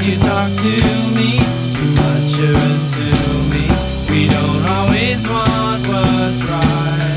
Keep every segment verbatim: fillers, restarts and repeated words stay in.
you talk to me, too much you're assuming. We don't always want what's right.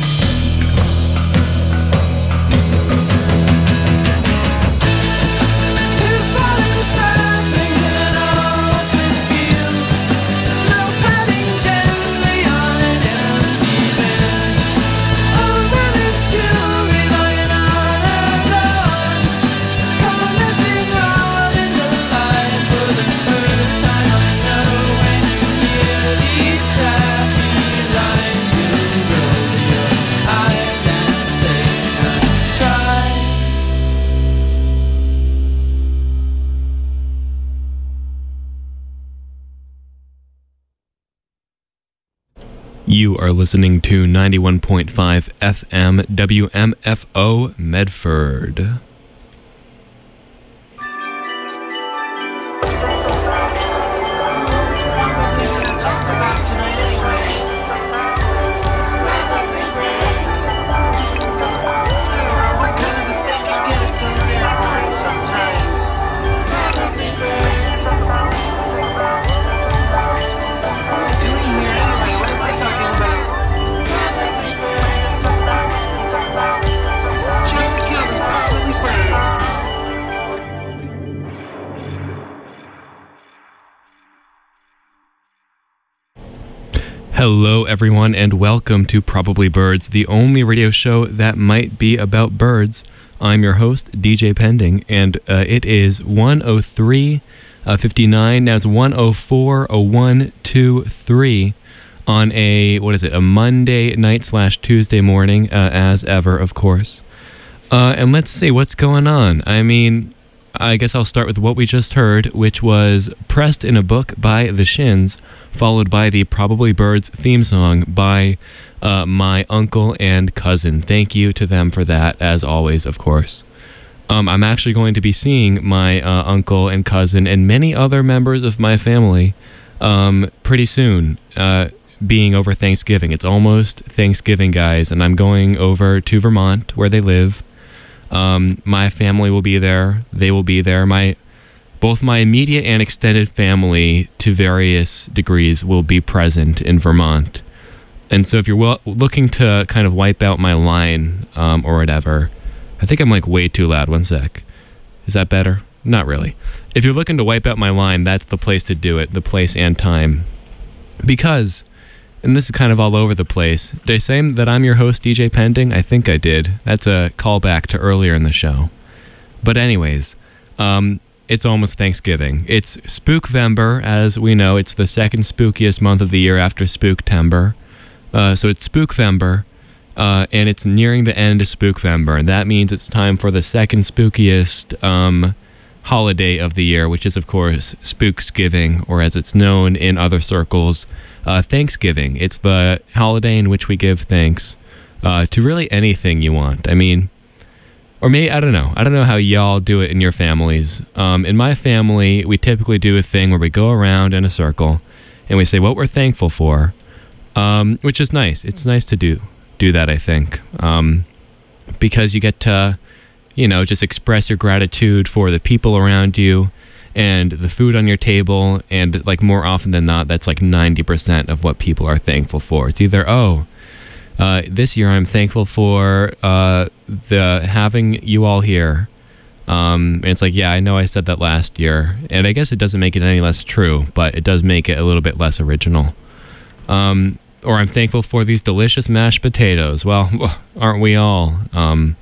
To fall inside things in an open field, snow padding gently on an empty bench. Oh, then it's jewelry lying on a lawn, coalescing out in the light for the first time. I know when you hear these sappy lines, you'll roll your eyes and say, let's try. You are listening to ninety-one point five F M W M F O Medford. Hello, everyone, and welcome to Probably Birds, the only radio show that might be about birds. I'm your host, D J Pending, and uh, it is one oh three fifty-nine. Now it's one oh four oh one two three on a, what is it, a Monday night slash Tuesday morning, uh, as ever, of course. Uh, and let's see what's going on. I mean, I guess I'll start with what we just heard, which was Pressed in a Book by The Shins, followed by the Probably Birds theme song by uh, my uncle and cousin. Thank you to them for that, as always, of course. Um, I'm actually going to be seeing my uh, uncle and cousin and many other members of my family um, pretty soon, uh, being over Thanksgiving. It's almost Thanksgiving, guys, and I'm going over to Vermont, where they live. Um, my family will be there. They will be there. My, both my immediate and extended family, to various degrees, will be present in Vermont. And so if you're well, looking to kind of wipe out my line um, or whatever, I think I'm like way too loud. One sec. Is that better? Not really. If you're looking to wipe out my line, that's the place to do it, the place and time. Because, and this is kind of all over the place, did I say that I'm your host, D J Pending? I think I did. That's a callback to earlier in the show. But anyways, um, it's almost Thanksgiving. It's Spookvember, as we know. It's the second spookiest month of the year after Spooktember. Uh, so it's Spookvember, uh, and it's nearing the end of Spookvember, and that means it's time for the second spookiest um, holiday of the year, which is, of course, Spooksgiving, or as it's known in other circles, uh, Thanksgiving. It's the holiday in which we give thanks uh, to really anything you want. I mean, or maybe, I don't know. I don't know how y'all do it in your families. Um, in my family, we typically do a thing where we go around in a circle and we say what we're thankful for, um, which is nice. It's nice to do do that, I think, um, because you get to, you know, just express your gratitude for the people around you and the food on your table, and like more often than not, that's like ninety percent of what people are thankful for. It's either, oh, uh, this year I'm thankful for uh, the having you all here. Um, and it's like, yeah, I know I said that last year, and I guess it doesn't make it any less true, but it does make it a little bit less original. Um, or I'm thankful for these delicious mashed potatoes. Well, aren't we all? Um,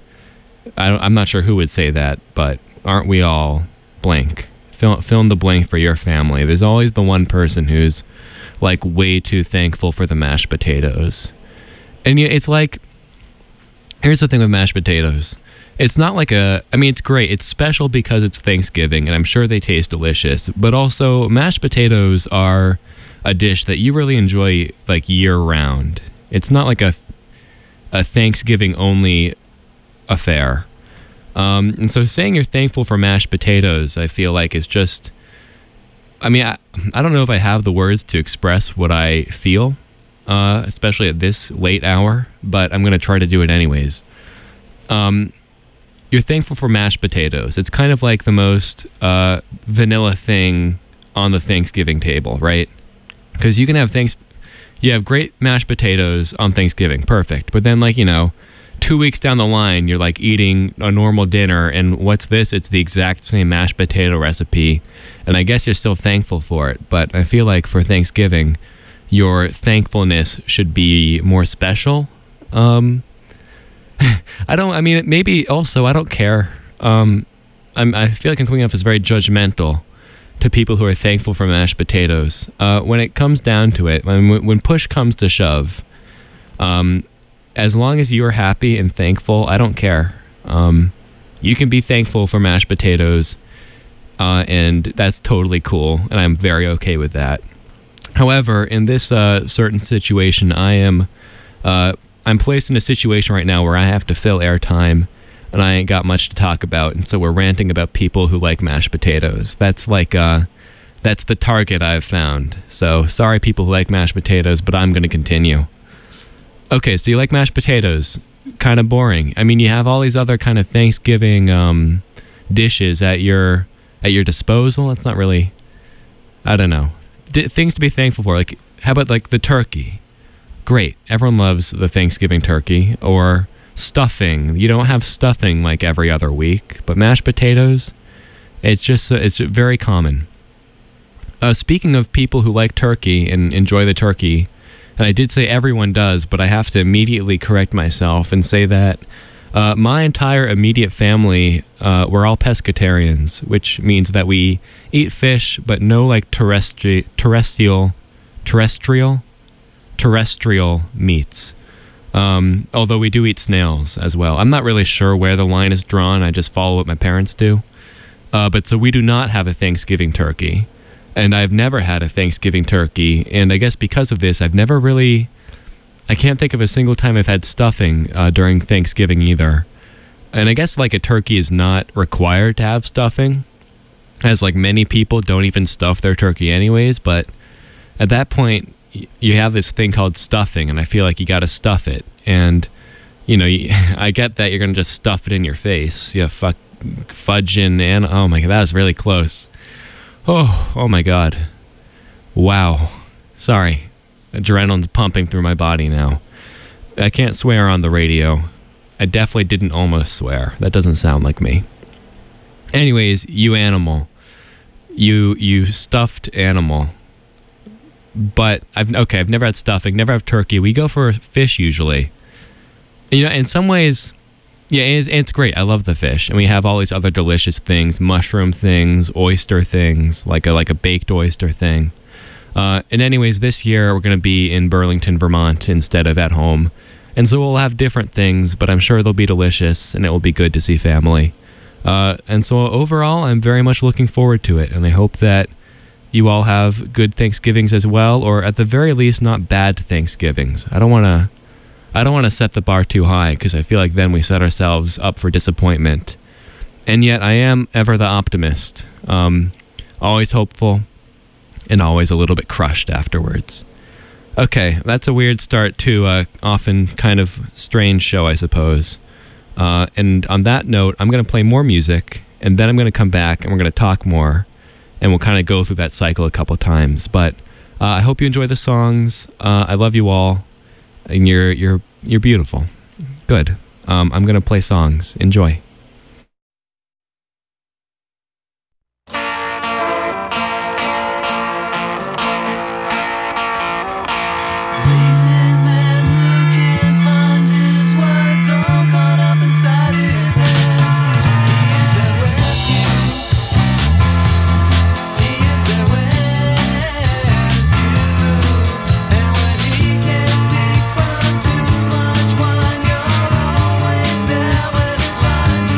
I don't, I'm not sure who would say that, but aren't we all blank? Fill, fill in the blank for your family. There's always the one person who's like way too thankful for the mashed potatoes. And you, it's like, here's the thing with mashed potatoes. It's not like a, I mean, it's great. It's special because it's Thanksgiving, and I'm sure they taste delicious. But also, mashed potatoes are a dish that you really enjoy like year round. It's not like a, a Thanksgiving only affair. Um, and so saying you're thankful for mashed potatoes, I feel like is just, I mean, I, I don't know if I have the words to express what I feel, uh, especially at this late hour, but I'm going to try to do it anyways. Um, you're thankful for mashed potatoes. It's kind of like the most uh, vanilla thing on the Thanksgiving table, right? Because you can have thanks, you have great mashed potatoes on Thanksgiving, perfect. But then, like, you know, two weeks down the line, you're like eating a normal dinner, and what's this? It's the exact same mashed potato recipe, and I guess you're still thankful for it. But I feel like for Thanksgiving, your thankfulness should be more special. Um, I don't. I mean, maybe also I don't care. Um, I'm, I feel like I'm coming off as very judgmental to people who are thankful for mashed potatoes. Uh, when it comes down to it, when, when push comes to shove, um, as long as you are happy and thankful, I don't care. Um, you can be thankful for mashed potatoes, uh, and that's totally cool, and I'm very okay with that. However, in this uh, certain situation, I am uh, I'm placed in a situation right now where I have to fill airtime, and I ain't got much to talk about, and so we're ranting about people who like mashed potatoes. That's like, uh, that's the target I've found. So, sorry people who like mashed potatoes, but I'm going to continue. Okay, so you like mashed potatoes. Kind of boring. I mean, you have all these other kind of Thanksgiving um, dishes at your at your disposal. It's not really, I don't know. D- things to be thankful for. Like, how about like the turkey? Great. Everyone loves the Thanksgiving turkey. Or stuffing. You don't have stuffing like every other week, but mashed potatoes, it's just, uh, it's very common. Uh, speaking of people who like turkey and enjoy the turkey, and I did say everyone does, but I have to immediately correct myself and say that uh, my entire immediate family, uh, we're all pescatarians, which means that we eat fish, but no like terrestri- terrestrial, terrestrial, terrestrial meats. Um, although we do eat snails as well. I'm not really sure where the line is drawn. I just follow what my parents do. Uh, but so we do not have a Thanksgiving turkey. And I've never had a Thanksgiving turkey. And I guess because of this, I've never really... I can't think of a single time I've had stuffing uh, during Thanksgiving either. And I guess like a turkey is not required to have stuffing, as like many people don't even stuff their turkey anyways. But at that point, you have this thing called stuffing, and I feel like you got to stuff it. And, you know, you, I get that you're going to just stuff it in your face. Yeah, fuck, fudging, and oh my God, that was really close. Oh, oh my God. Wow. Sorry. Adrenaline's pumping through my body now. I can't swear on the radio. I definitely didn't almost swear. That doesn't sound like me. Anyways, you animal. You, you stuffed animal. But I've okay. I've never had stuffing. Never had turkey. We go for fish usually. You know, in some ways, yeah, it's, it's great. I love the fish, and we have all these other delicious things: mushroom things, oyster things, like a like a baked oyster thing. Uh, and anyways, this year we're gonna be in Burlington, Vermont, instead of at home, and so we'll have different things. But I'm sure they'll be delicious, and it will be good to see family. Uh, and so overall, I'm very much looking forward to it, and I hope that you all have good Thanksgivings as well, or at the very least, not bad Thanksgivings. I don't want to, I don't want to set the bar too high, because I feel like then we set ourselves up for disappointment. And yet, I am ever the optimist, um, always hopeful, and always a little bit crushed afterwards. Okay, that's a weird start to a often kind of strange show, I suppose. Uh, and on that note, I'm going to play more music, and then I'm going to come back, and we're going to talk more. And we'll kind of go through that cycle a couple times. But uh, I hope you enjoy the songs. Uh, I love you all, and you're you're you're beautiful. Good. Um, I'm gonna play songs. Enjoy. Too much wine, you're always there with his lunch.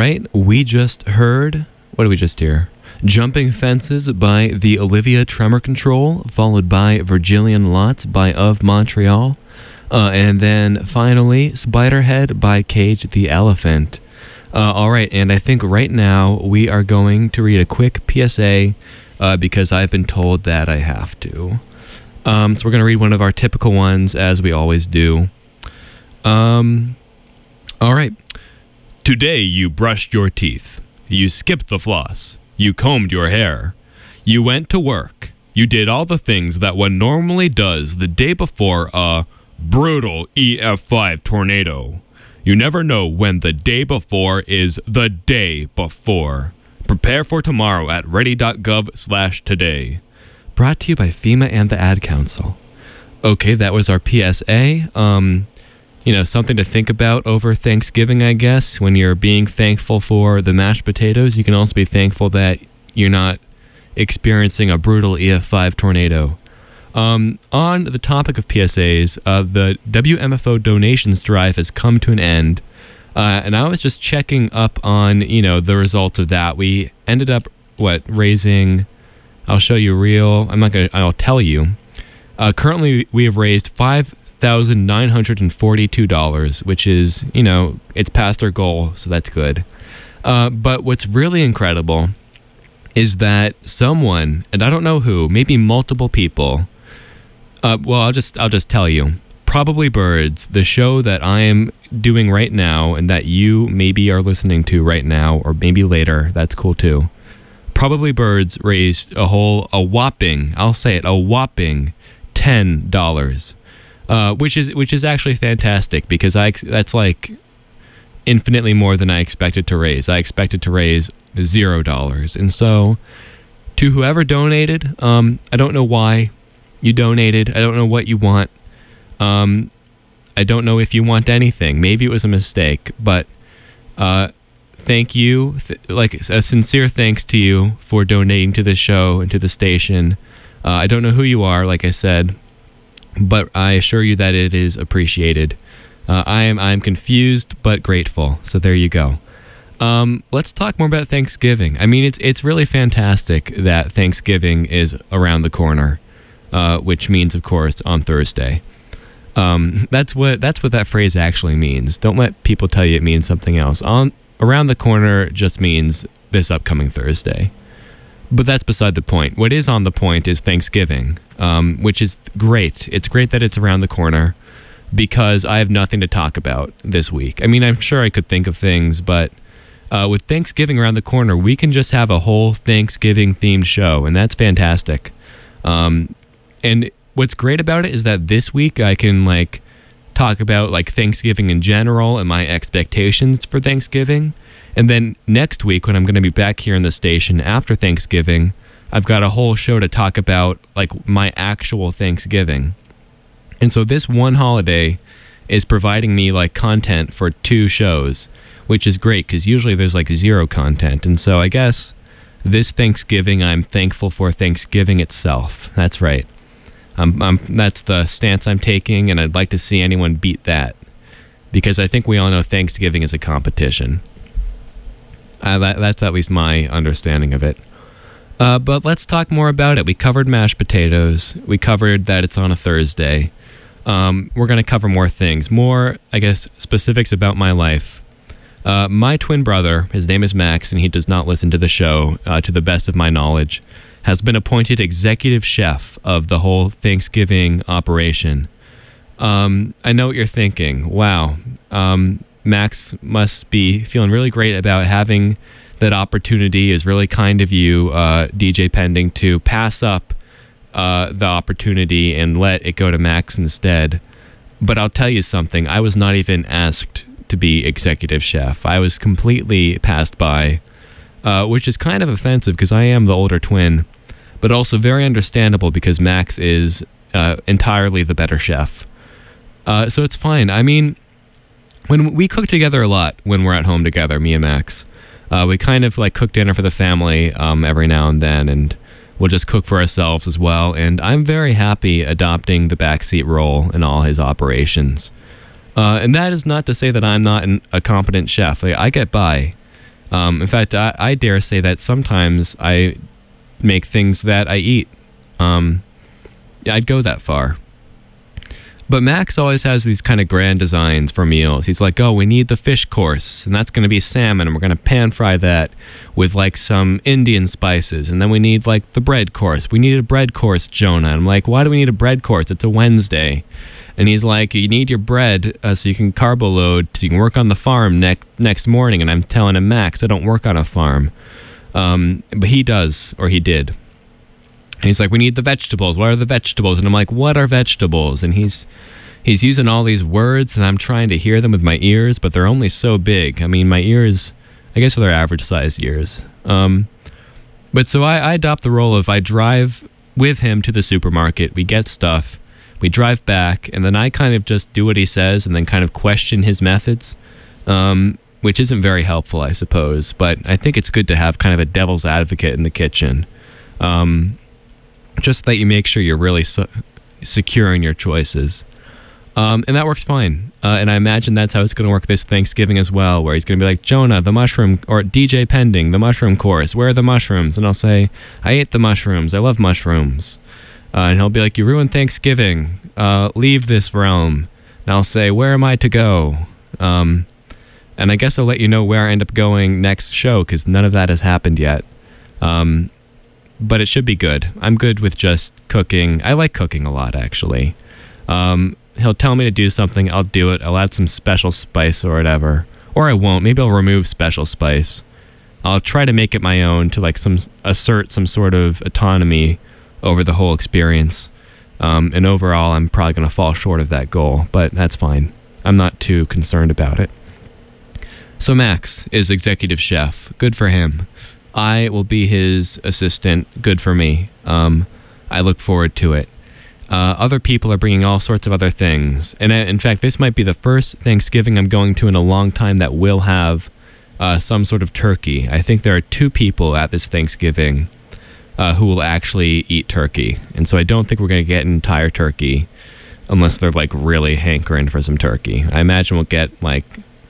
right, we just heard, what did we just hear? Jumping Fences by the Olivia Tremor Control, followed by Virgilian Lot by Of Montreal. Uh, and then finally, Spiderhead by Cage the Elephant. Uh, all right, and I think right now we are going to read a quick P S A uh, because I've been told that I have to. Um, so we're going to read one of our typical ones, as we always do. Um, all right. Today you brushed your teeth. You skipped the floss. You combed your hair. You went to work. You did all the things that one normally does the day before a brutal E F five tornado. You never know when the day before is the day before. Prepare for tomorrow at ready.gov slash today. Brought to you by FEMA and the Ad Council. Okay, that was our P S A. Um, you know, something to think about over Thanksgiving, I guess. When you're being thankful for the mashed potatoes, you can also be thankful that you're not experiencing a brutal E F five tornado. Um, on the topic of P S As, uh, the W M F O donations drive has come to an end. Uh, and I was just checking up on, you know, the results of that. We ended up, what, raising... I'll show you real... I'm not going to... I'll tell you. Uh, currently, we have raised five thousand nine hundred forty-two dollars, which is, you know, it's past our goal, so that's good. Uh, but what's really incredible is that someone, and I don't know who, maybe multiple people, uh, well, I'll just I'll just tell you, Probably Birds, the show that I am doing right now and that you maybe are listening to right now or maybe later, that's cool too. Probably Birds raised a whole, a whopping, I'll say it, a whopping ten dollars. Uh, which is which is actually fantastic because I that's like infinitely more than I expected to raise. I expected to raise zero dollars, and so to whoever donated, um, I don't know why you donated. I don't know what you want. Um, I don't know if you want anything. Maybe it was a mistake, but uh, thank you, th- like a sincere thanks to you for donating to the show and to the station. Uh, I don't know who you are, like I said. But I assure you that it is appreciated. Uh, I am I am confused but grateful. So there you go. Um, let's talk more about Thanksgiving. I mean, it's it's really fantastic that Thanksgiving is around the corner, uh, which means, of course, on Thursday. Um, that's what that's what that phrase actually means. Don't let people tell you it means something else. On around the corner just means this upcoming Thursday. But that's beside the point. What is on the point is Thanksgiving, um, which is great. It's great that it's around the corner because I have nothing to talk about this week. I mean, I'm sure I could think of things, but uh, with Thanksgiving around the corner, we can just have a whole Thanksgiving-themed show, and that's fantastic. Um, and what's great about it is that this week I can, like, talk about, like, Thanksgiving in general and my expectations for Thanksgiving. And then next week, when I'm going to be back here in the station after Thanksgiving, I've got a whole show to talk about, like, my actual Thanksgiving. And so this one holiday is providing me, like, content for two shows, which is great because usually there's, like, zero content. And so I guess this Thanksgiving, I'm thankful for Thanksgiving itself. That's right. I'm, I'm, that's the stance I'm taking, and I'd like to see anyone beat that because I think we all know Thanksgiving is a competition. Uh, that, that's at least my understanding of it. Uh, but let's talk more about it. We covered mashed potatoes. We covered that it's on a Thursday. Um, we're going to cover more things, more, I guess, specifics about my life. Uh, my twin brother, his name is Max, and he does not listen to the show, uh, to the best of my knowledge, has been appointed executive chef of the whole Thanksgiving operation. Um, I know what you're thinking. Wow. Um, Max must be feeling really great about having that opportunity. Is really kind of you, uh, D J Pending, to pass up uh, the opportunity and let it go to Max instead. But I'll tell you something. I was not even asked to be executive chef. I was completely passed by, uh, which is kind of offensive because I am the older twin, but also very understandable because Max is uh, entirely the better chef. Uh, so it's fine. I mean, when we cook together a lot when we're at home together, me and Max, uh, we kind of like cook dinner for the family um, every now and then, and we'll just cook for ourselves as well. And I'm very happy adopting the backseat role in all his operations. Uh, and that is not to say that I'm not an, a competent chef. I, I get by. Um, in fact, I, I dare say that sometimes I make things that I eat. Um, I'd go that far. But Max always has these kind of grand designs for meals. He's like, oh, we need the fish course, and that's going to be salmon, and we're going to pan fry that with like some Indian spices. And then we need like the bread course. We need a bread course, Jonah. And I'm like, why do we need a bread course? It's a Wednesday. And he's like, you need your bread uh, so you can carbo load, so you can work on the farm next next morning. And I'm telling him, Max, I don't work on a farm. Um, but he does, or he did. And he's like, we need the vegetables. What are the vegetables? And I'm like, what are vegetables? And he's he's using all these words, and I'm trying to hear them with my ears, but they're only so big. I mean, my ears, I guess they're average-sized ears. Um, but so I, I adopt the role of I drive with him to the supermarket. We get stuff. We drive back, and then I kind of just do what he says and then kind of question his methods, um, which isn't very helpful, I suppose. But I think it's good to have kind of a devil's advocate in the kitchen. Um... Just that you make sure you're really su- secure in your choices. Um, and that works fine. Uh, and I imagine that's how it's going to work this Thanksgiving as well, where he's going to be like, Jonah, the mushroom, or D J Pending, the mushroom course, where are the mushrooms? And I'll say, I ate the mushrooms. I love mushrooms. Uh, and he'll be like, you ruined Thanksgiving. Uh, leave this realm. And I'll say, where am I to go? Um, and I guess I'll let you know where I end up going next show, because none of that has happened yet. Um... But it should be good. I'm good with just cooking. I like cooking a lot, actually. Um, he'll tell me to do something. I'll do it. I'll add some special spice or whatever. Or I won't. Maybe I'll remove special spice. I'll try to make it my own to like some assert some sort of autonomy over the whole experience. Um, and overall, I'm probably going to fall short of that goal. But that's fine. I'm not too concerned about it. So Max is executive chef. Good for him. I will be his assistant. Good for me. Um, I look forward to it. Uh, other people are bringing all sorts of other things. And I, in fact, this might be the first Thanksgiving I'm going to in a long time that will have uh, some sort of turkey. I think there are two people at this Thanksgiving uh, who will actually eat turkey. And so I don't think we're going to get an entire turkey unless they're like really hankering for some turkey. I imagine we'll get like...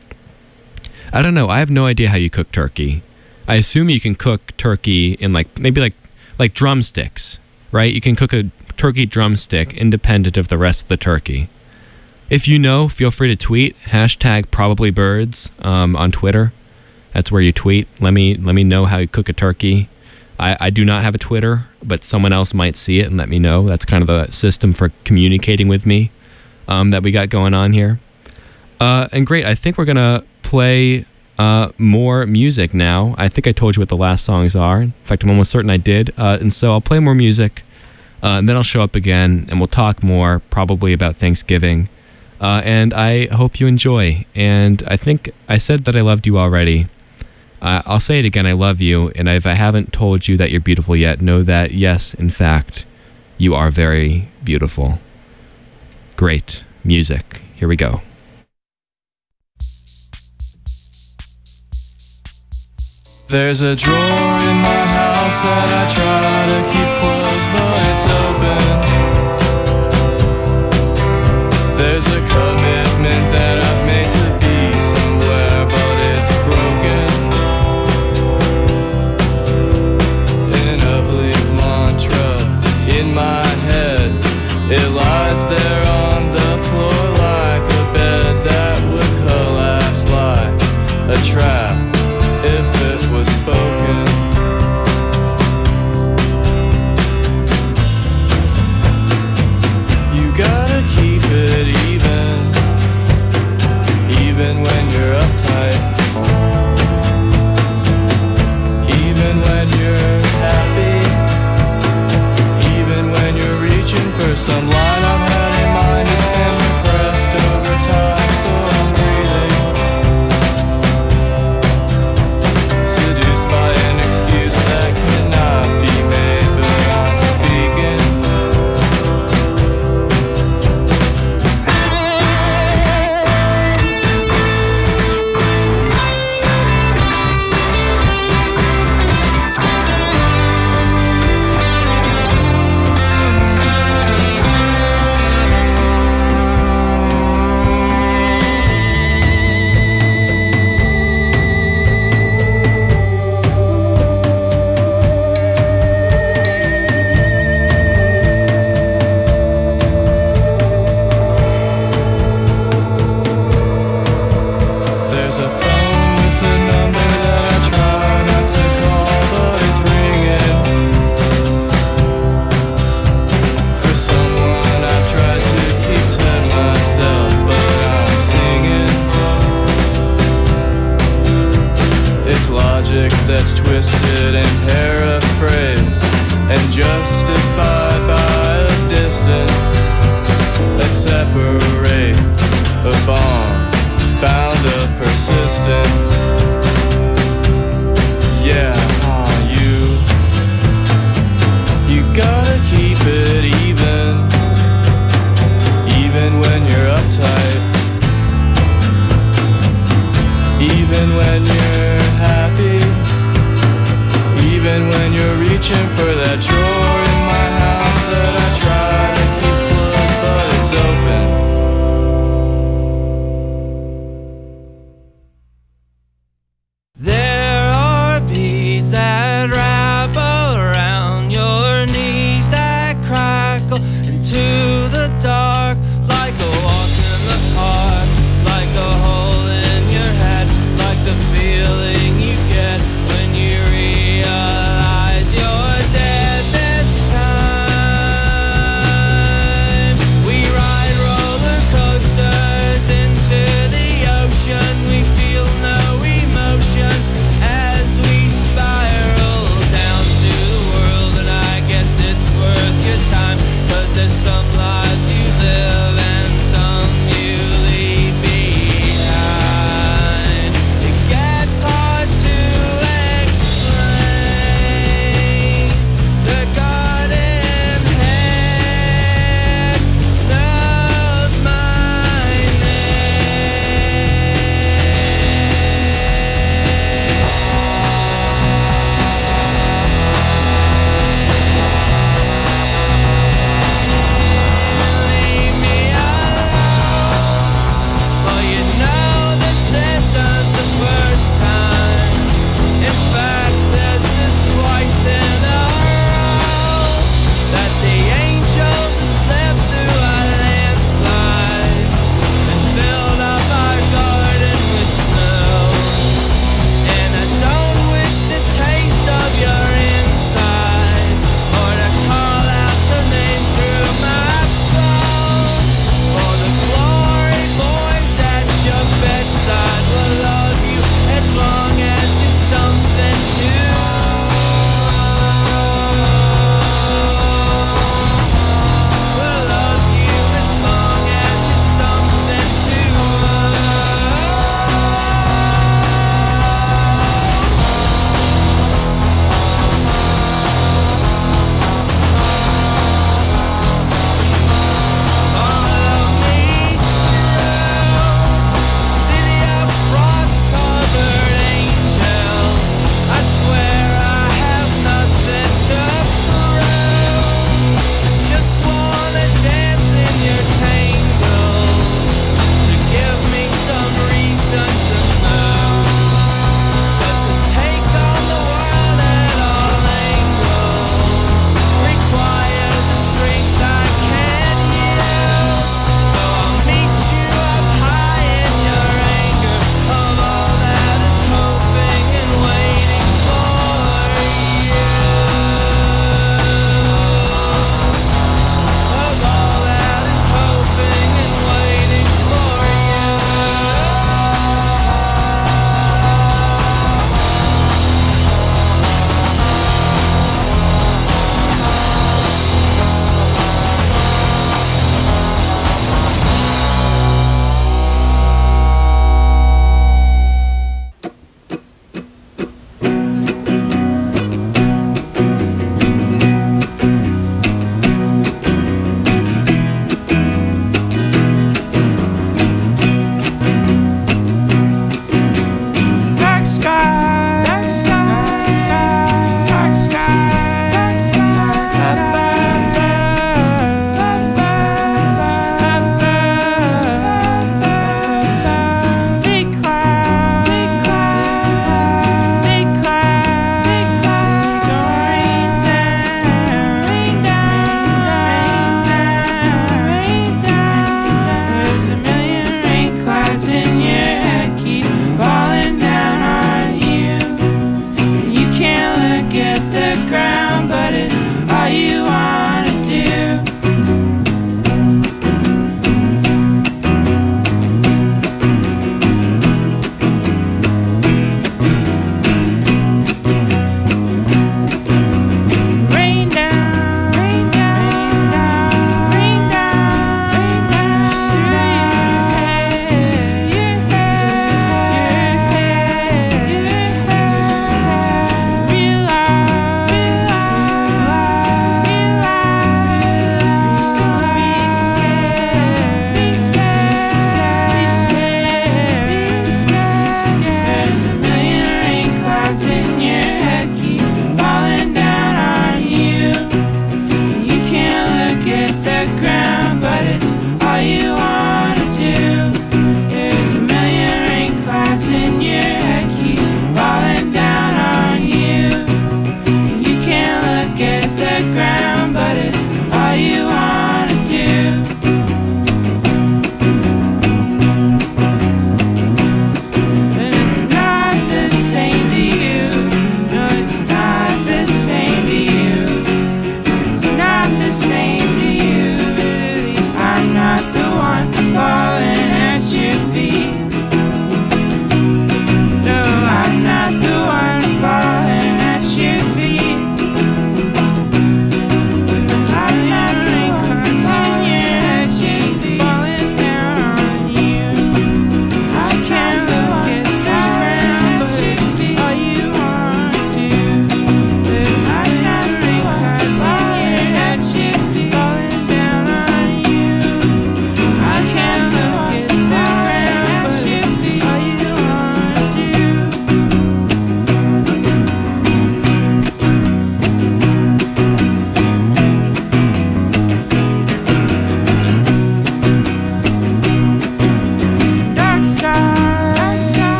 I don't know. I have no idea how you cook turkey. I assume you can cook turkey in like maybe like like drumsticks, right? You can cook a turkey drumstick independent of the rest of the turkey. If you know, feel free to tweet hashtag probably birds um, on Twitter. That's where you tweet. Let me let me know how you cook a turkey. I, I do not have a Twitter, but someone else might see it and let me know. That's kind of the system for communicating with me um, that we got going on here. Uh, and great, I think we're gonna play. Uh, more music now. I think I told you what the last songs are. In fact, I'm almost certain I did. Uh, and so I'll play more music, uh, and then I'll show up again, and we'll talk more, probably about Thanksgiving. Uh, and I hope you enjoy. And I think I said that I loved you already. Uh, I'll say it again, I love you. And if I haven't told you that you're beautiful yet, know that, yes, in fact, you are very beautiful. Great music. Here we go. There's a drawer in my house that I try to keep closed, but it's open. There's a commitment that I've made to be somewhere, but it's broken. An oblique mantra in my head, it lies there on the floor like a bed that would collapse like a trap if it was spoken. justified by a distance that separates a bond bound of persistence. Yeah, uh, you You gotta keep it even, even when you're uptight, even when you're happy, even when you're reaching for that drawer in my house that I try to keep closed, but it's open. There are beads that wrap around your knees that crackle into the dark, like a walk in the park, like a hole in your head, like the feeling you get when you realize you're dead.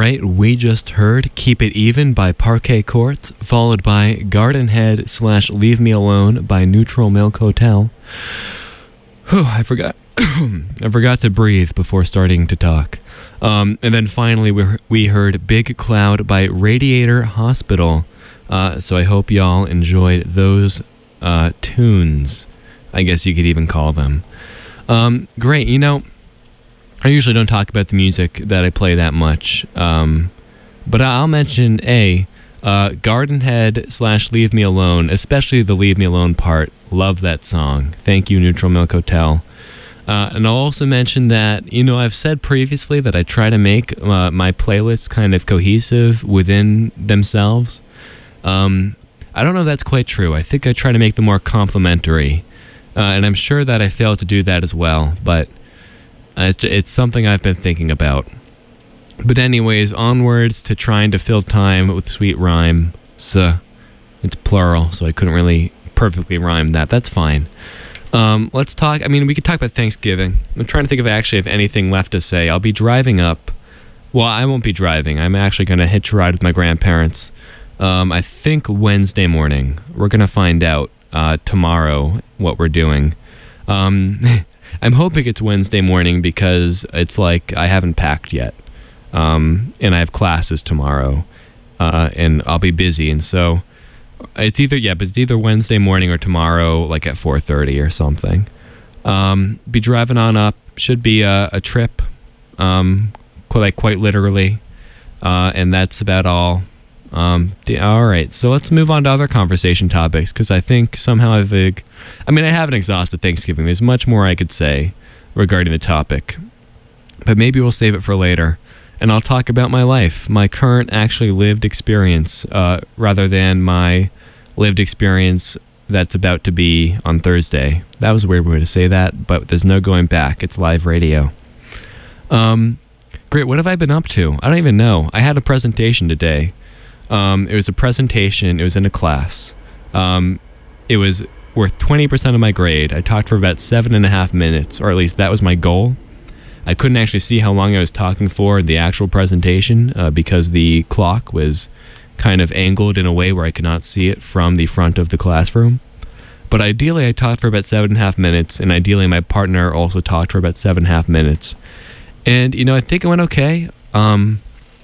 right, we just heard Keep It Even by Parquet Courts, followed by Garden Head slash Leave Me Alone by Neutral Milk Hotel. Whew, I forgot. I forgot to breathe before starting to talk. Um, and then finally, we, we heard Big Cloud by Radiator Hospital. Uh, so I hope y'all enjoyed those uh, tunes, I guess you could even call them. Um, great, you know, I usually don't talk about the music that I play that much, um, but I'll mention A, uh, Garden Head slash Leave Me Alone, especially the Leave Me Alone part. Love that song. Thank you, Neutral Milk Hotel. Uh, and I'll also mention that, you know, I've said previously that I try to make uh, my playlists kind of cohesive within themselves. Um, I don't know if that's quite true. I think I try to make them more complementary. Uh, and I'm sure that I failed to do that as well, but it's, it's something I've been thinking about. But anyways, onwards to trying to fill time with sweet rhyme. So, it's plural, so I couldn't really perfectly rhyme that. That's fine. Um, let's talk, I mean, we could talk about Thanksgiving. I'm trying to think of actually if anything left to say. I'll be driving up. Well, I won't be driving. I'm actually going to hitch a ride with my grandparents. Um, I think Wednesday morning. We're going to find out uh, tomorrow what we're doing. Um, I'm hoping it's Wednesday morning because it's like I haven't packed yet. Um, and I have classes tomorrow. Uh, and I'll be busy. And so it's either, yeah, but it's either Wednesday morning or tomorrow, like at four thirty or something. Um, be driving on up. Should be a, a trip, um, quite, like quite literally. Uh, and that's about all. Um, all right, so let's move on to other conversation topics, because I think somehow I've, I mean, I haven't exhausted Thanksgiving. There's much more I could say regarding the topic, but maybe we'll save it for later, and I'll talk about my life, my current actually lived experience, uh, rather than my lived experience that's about to be on Thursday. That was a weird way to say that, but there's no going back. It's live radio. Um, great, what have I been up to? I don't even know. I had a presentation today. Um, it was a presentation. It was in a class. Um, it was worth twenty percent of my grade. I talked for about seven and a half minutes, or at least that was my goal. I couldn't actually see how long I was talking for in the actual presentation uh, because the clock was kind of angled in a way where I could not see it from the front of the classroom. But ideally, I talked for about seven and a half minutes, and ideally, my partner also talked for about seven and a half minutes. And, you know, I think it went okay. Um...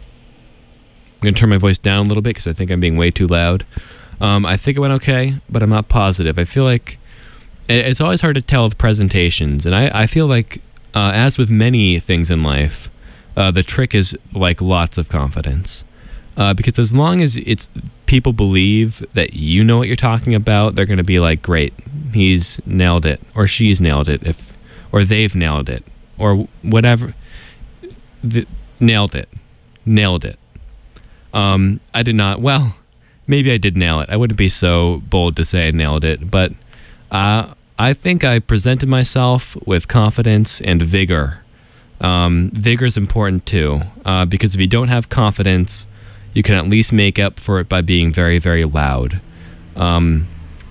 I'm going to turn my voice down a little bit because I think I'm being way too loud. Um, I think it went okay, but I'm not positive. I feel like it's always hard to tell with presentations. And I, I feel like, uh, as with many things in life, uh, the trick is like lots of confidence. Uh, because as long as it's people believe that you know what you're talking about, they're going to be like, great, he's nailed it, or she's nailed it, if, or they've nailed it, or whatever. The, nailed it. Nailed it. Um, I did not, well, maybe I did nail it. I wouldn't be so bold to say I nailed it, but uh, I think I presented myself with confidence and vigor. Um, vigor is important too, uh, because if you don't have confidence, you can at least make up for it by being very, very loud. Um,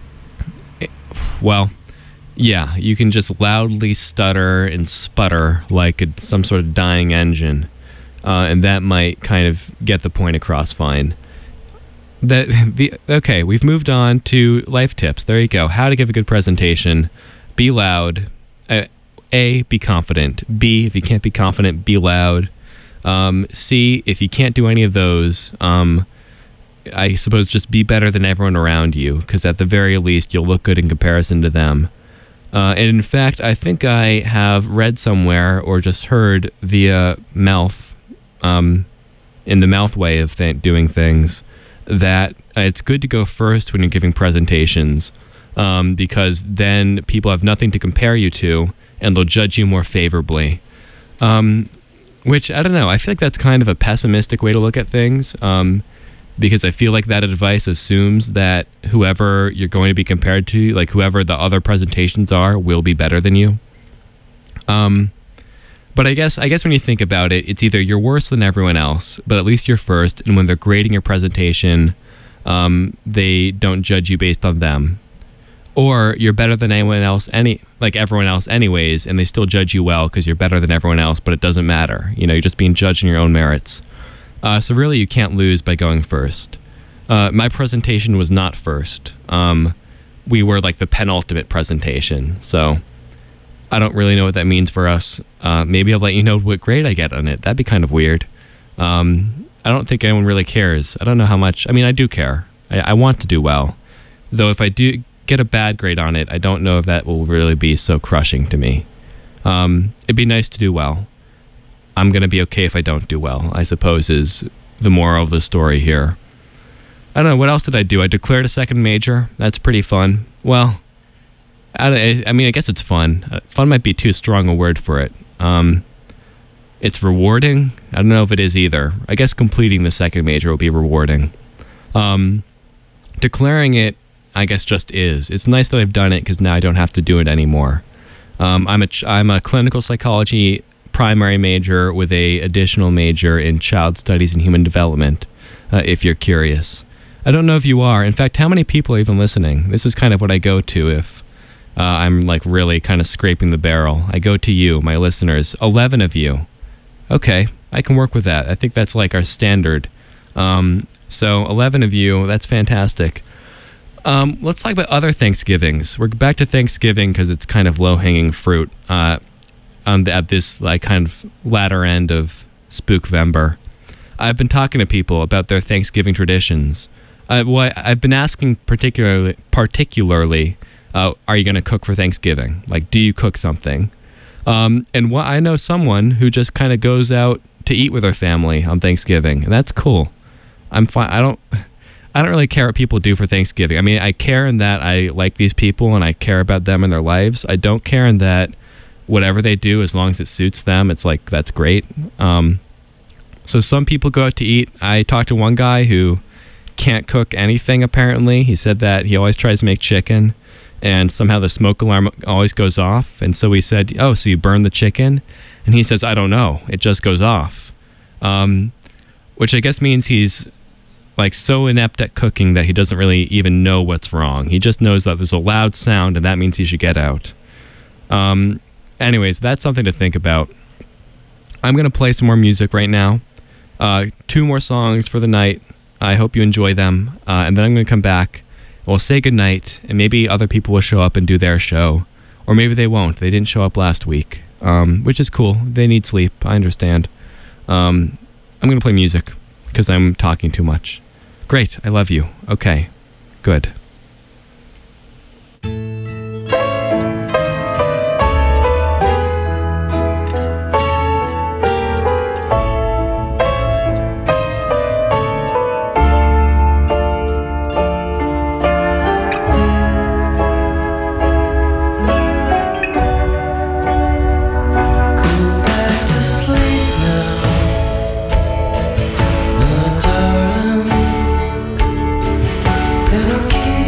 well, yeah, you can just loudly stutter and sputter like a, some sort of dying engine. Uh, and that might kind of get the point across fine. That the okay, we've moved on to life tips. There you go. How to give a good presentation. Be loud. Uh, A, be confident. B, if you can't be confident, be loud. Um, C, if you can't do any of those, um, I suppose just be better than everyone around you, because at the very least, you'll look good in comparison to them. Uh, and in fact, I think I have read somewhere or just heard via mouth, Um, in the mouth way of th- doing things, that uh, it's good to go first when you're giving presentations, um, because then people have nothing to compare you to, and they'll judge you more favorably. Um, which, I don't know, I feel like that's kind of a pessimistic way to look at things, um, because I feel like that advice assumes that whoever you're going to be compared to, like whoever the other presentations are, will be better than you. Um... But I guess I guess when you think about it, it's either you're worse than everyone else, but at least you're first, and when they're grading your presentation, um, they don't judge you based on them. Or you're better than anyone else, any like everyone else anyways, and they still judge you well because you're better than everyone else, but it doesn't matter. You know, you're just being judged on your own merits. Uh, so really, you can't lose by going first. Uh, my presentation was not first. Um, we were like the penultimate presentation. So I don't really know what that means for us. Uh, maybe I'll let you know what grade I get on it. That'd be kind of weird. Um, I don't think anyone really cares. I don't know how much. I mean, I do care. I, I want to do well. Though if I do get a bad grade on it, I don't know if that will really be so crushing to me. Um, it'd be nice to do well. I'm going to be okay if I don't do well, I suppose, is the moral of the story here. I don't know. What else did I do? I declared a second major. That's pretty fun. Well, I, I mean, I guess it's fun. Uh, fun might be too strong a word for it. Um, it's rewarding. I don't know if it is either. I guess completing the second major will be rewarding. Um, declaring it, I guess, just is. It's nice that I've done it because now I don't have to do it anymore. Um, I'm a ch- I'm a clinical psychology primary major with a additional major in child studies and human development, uh, if you're curious. I don't know if you are. In fact, how many people are even listening? This is kind of what I go to if uh, I'm like really kind of scraping the barrel. I go to you, my listeners, eleven of you. Okay, I can work with that. I think that's like our standard. Um, so eleven of you, that's fantastic. Um, let's talk about other Thanksgivings. We're back to Thanksgiving because it's kind of low-hanging fruit uh, on the, at this like kind of latter end of Spookvember. I've been talking to people about their Thanksgiving traditions. Uh, what I've been asking particularly, particularly, uh, are you going to cook for Thanksgiving? Like, do you cook something? Um, and what I know someone who just kind of goes out to eat with her family on Thanksgiving, and that's cool. I'm fine. I don't. I don't really care what people do for Thanksgiving. I mean, I care in that I like these people and I care about them and their lives. I don't care in that whatever they do, as long as it suits them, it's like, that's great. Um, so some people go out to eat. I talked to one guy who can't cook anything, apparently. He said that he always tries to make chicken and somehow the smoke alarm always goes off. And so we said, oh, so you burn the chicken? And he says, I don't know. It just goes off. Um, which I guess means he's like so inept at cooking that he doesn't really even know what's wrong. He just knows that there's a loud sound and that means he should get out. Um, anyways, that's something to think about. I'm going to play some more music right now. Uh, two more songs for the night. I hope you enjoy them. Uh, and then I'm going to come back. We'll say goodnight and maybe other people will show up and do their show. Or maybe they won't. They didn't show up last week, um, which is cool. They need sleep. I understand. Um, I'm going to play music because I'm talking too much. Great, I love you. Okay, good. Little kid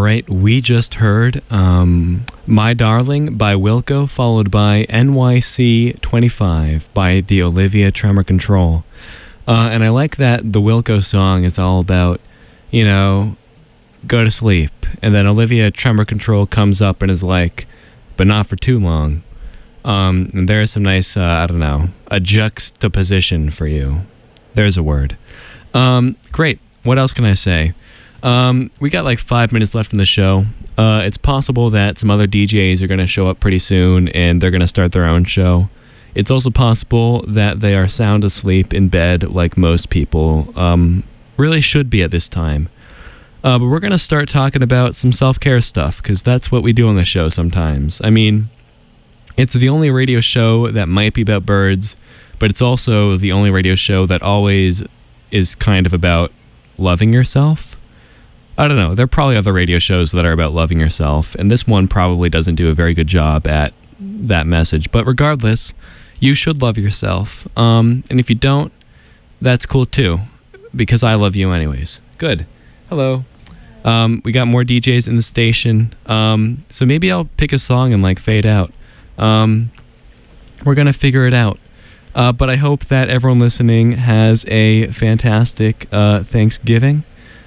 right, we just heard um, My Darling by Wilco, followed by N Y C twenty-five by the Olivia Tremor Control. Uh, and I like that the Wilco song is all about, you know, go to sleep. And then Olivia Tremor Control comes up and is like, but not for too long. Um, and there's some nice, uh, I don't know, a juxtaposition for you. There's a word. Um, great. What else can I say? Um, we got like five minutes left in the show. Uh, it's possible that some other D Js are going to show up pretty soon and they're going to start their own show. It's also possible that they are sound asleep in bed like most people um, really should be at this time. Uh, but we're going to start talking about some self-care stuff because that's what we do on the show sometimes. I mean, it's the only radio show that might be about birds, but it's also the only radio show that always is kind of about loving yourself. I don't know. There are probably other radio shows that are about loving yourself, and this one probably doesn't do a very good job at that message. But regardless, you should love yourself. Um, and if you don't, that's cool too, because I love you anyways. Good. Hello. Um, we got more D Js in the station, um, so maybe I'll pick a song and like fade out. Um, we're gonna figure it out. Uh, but I hope that everyone listening has a fantastic uh, Thanksgiving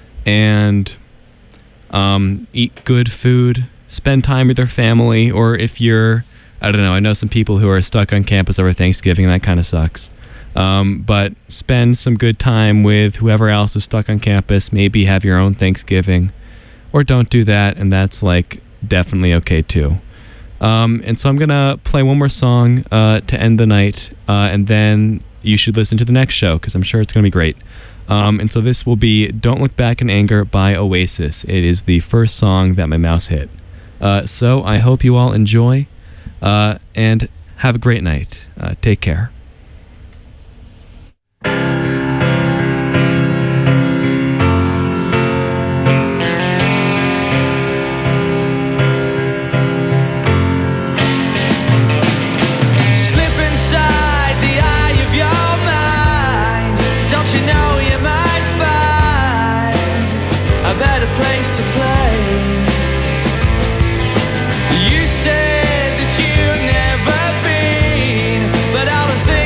and um, eat good food, spend time with their family, or if you're, I don't know, I know some people who are stuck on campus over Thanksgiving, that kind of sucks. Um, but spend some good time with whoever else is stuck on campus, maybe have your own Thanksgiving, or don't do that, and that's like definitely okay too. Um, and so I'm going to play one more song uh, to end the night, uh, and then you should listen to the next show, because I'm sure it's going to be great. Um, and so this will be Don't Look Back in Anger by Oasis. It is the first song that my mouse hit. Uh, so I hope you all enjoy, uh, and have a great night. Uh, take care. You said that you've never been, but all the things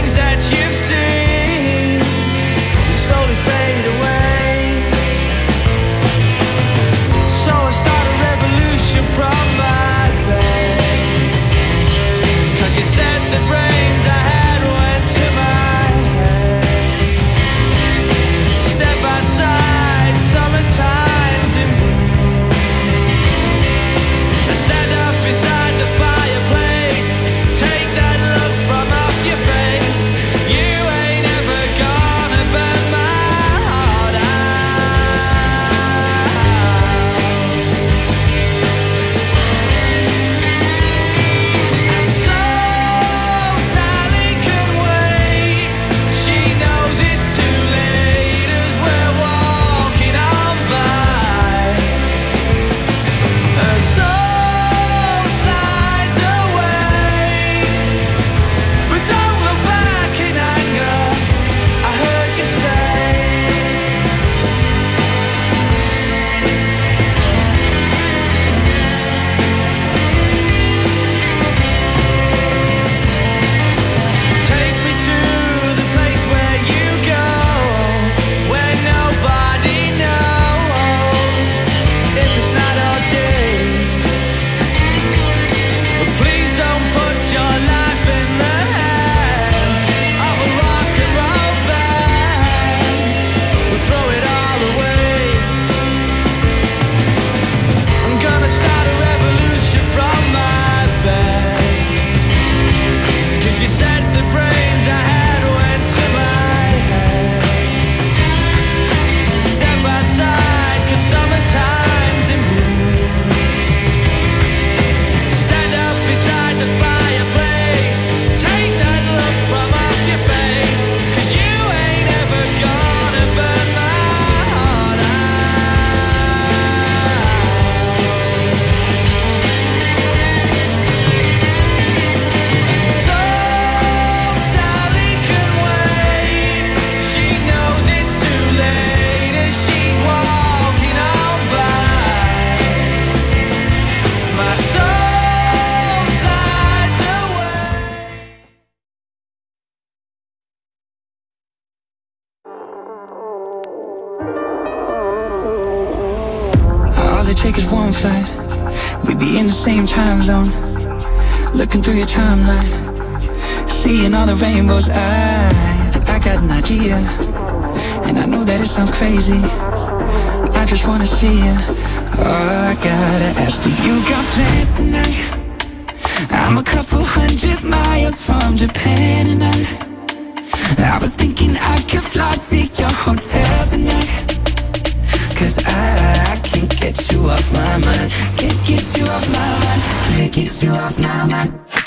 same time zone, looking through your timeline, seeing all the rainbows. I, I got an idea, and I know that it sounds crazy. I just wanna see you. Oh, I gotta ask, do you got plans tonight? I'm a couple hundred miles from Japan, and I, I was thinking I could fly to your hotel tonight. Cause I, I can't get you off my mind. Can't get you off my mind. Can't get you off my mind.